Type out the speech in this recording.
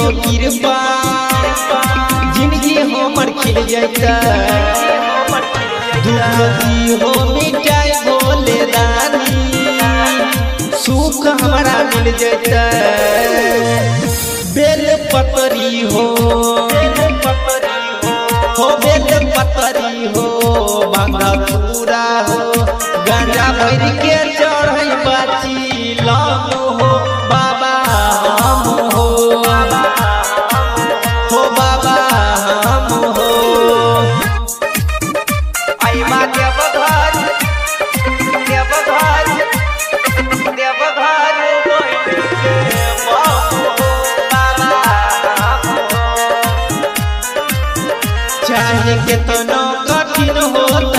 कृपा जिंदगी हमर खिल जाता दुख हो मिटाई बोले दानी सुख हमारा मिल जाता बेल पतरी हो बेल पतरी हो बांगा पूरा हो गांजा भर के चढ़ बाची लाम हो बाबा हम हो बाबा हम हो आईबा देवघर चाहे कितना कठिन हो